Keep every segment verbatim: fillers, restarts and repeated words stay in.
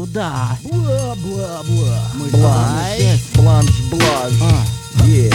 туда. Бла-бла-бла. Мы Бланш, бланш, бланш. А. Е.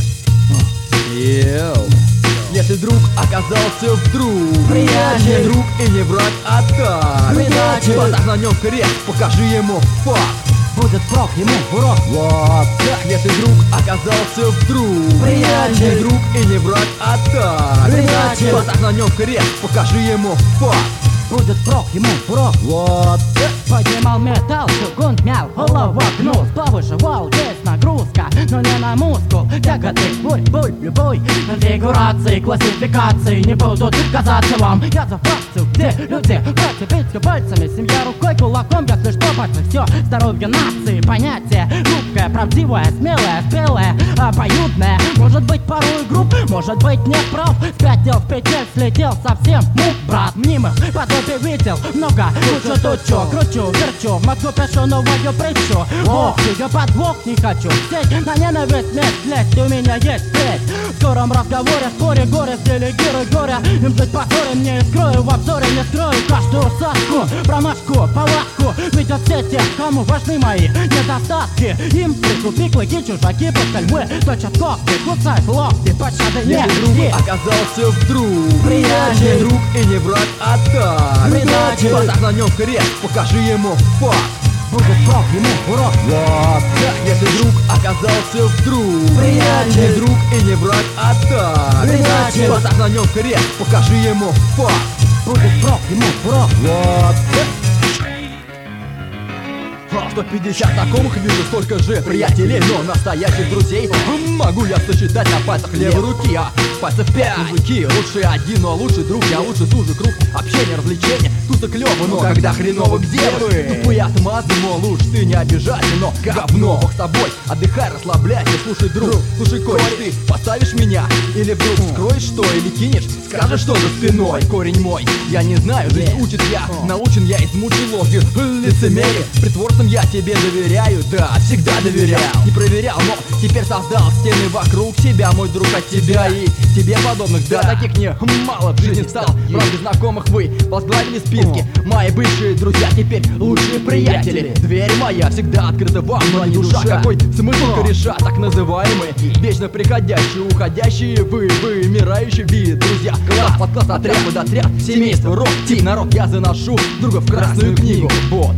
Йоу. Если друг оказался вдруг Приятель. не друг и не враг, а так Предатель. поставь на нем крест, покажи ему факт. Будет прок, ему урок. Вот так, если друг оказался вдруг Приятель. не друг и не враг, а так Предатель. поставь на нем крест, покажи ему факт. Будет прок, ему урок. Вот так. Поднимал металл, чугун мял, голова гнул. Повышивал, есть нагрузка, но не на мускул. Ягоды, бурь, буль, любой конфигурации, классификации не будут казаться вам. Я за фракцию, где люди против биться пальцами, семья рукой, кулаком, если что, пальцы. Все здоровье нации, понятие хрупкое, правдивое, смелое, спелое, обоюдное. Может быть порой груб, может быть не прав. Спятил, в петель слетел совсем, мук, брат. Мнимых подобий видел много, лучше тут чё, кручу, верчу, в мозгу пишу новую притчу. Ох, я подвох не хочу, сеть на ненависть месть, лезть, у меня есть треть. В скором разговоре, споре, горе, делегируй горе. Им жить позоре, мне скрою в обзоре, не скрою каждую садку, промашку, палатку. Видят все те, кому важны мои недостатки. Им прикупи клыки, чужаки, пускай львы точат когти, кусают локти, пощады нет. Если друг оказался вдруг Приятель. не друг и не враг, а так Предатель. поставь на нем крест, покажи ему факт. Будет прок, ему урок. Вот так, если друг оказался вдруг Приятель. не друг и не враг, а так Предатель. поставь на нем крест, покажи ему факт. Будет прок, ему урок. Вот так. А сто пятьдесят знакомых вижу, столько же приятелей, но настоящих друзей могу я сосчитать на пальцах левой руки, а пальцев пять. Мужики, лучше один, но лучший друг, я лучше сужу круг общения, развлечения. Тут и клево, но когда хреново, где вы? Тупые отмазы, мол, уж ты не обижайся, но говно, бог с тобой, отдыхай, расслабляйся, слушай, друг, слушай, кореш, ты поставишь меня? Или вдруг скроешь что, или кинешь, скажешь что за спиной? Корень мой, я не знаю, жить учит я, научен я из мучиловки, лицемерие, притворством я тебе доверяю, да, всегда доверял. Не проверял, но теперь создал стены вокруг себя, мой друг, от тебя и тебе подобных. Да, таких мне мало в жизни стало. Правда, знакомых вы возглавили списки. Мои бывшие друзья теперь лучшие приятели. Дверь моя всегда открыта вам, но не душа. Какой смысл кореша, так называемые, вечно приходящие, уходящие, вы, вымирающий вид, друзья. Класс, подкласс, отряд, под отряд, семейство, рок, тип, народ, я заношу друга в красную книгу. Вот.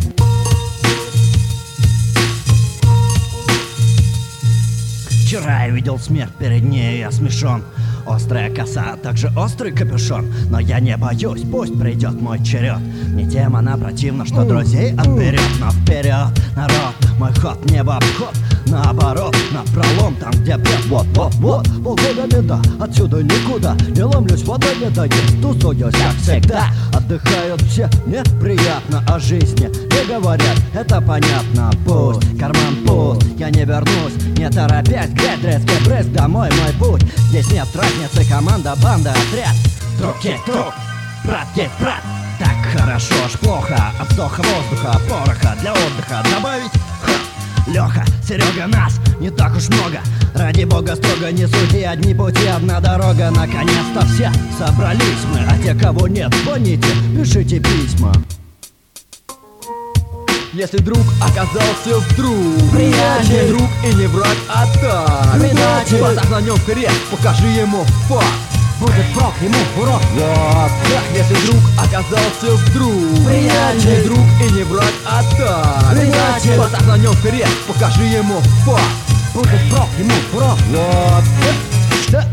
Вчера я видел смерть, перед ней я смешон. Острая коса, а также острый капюшон. Но я не боюсь, пусть придет мой черед. Мне тем она противна, что друзей отберет. Но вперед, народ, мой ход не в обход. Наоборот, на пролом, там где бред. Вот-вот-вот, полгода беда, отсюда никуда. Не ломлюсь, вода не дает, тусуюсь, как всегда. Отдыхают все, мне приятно о жизни не говорят, это понятно. Пусть карман пуст, я не вернусь, не торопясь, греть резкий брызг, домой мой путь. Здесь нет разницы, команда, банда, отряд. Друг есть друг, брат есть брат. Так хорошо ж плохо, от вздоха воздуха, пороха для отдыха добавить. Ха. Леха, Серега, нас не так уж много. Ради бога строго не суди, одни пути, одна дорога. Наконец-то все собрались мы, а те, кого нет, звоните, пишите письма. Если друг оказался вдруг Приятель. не друг и не враг, а так Предатель. поставь на нем крест, покажи ему факт. Будет прок, ему урок. Вот так, если друг оказался вдруг Приятель. не друг и не враг, а так Предатель. поставь на нем крест, покажи ему факт. Будет прок, ему урок. Вот так.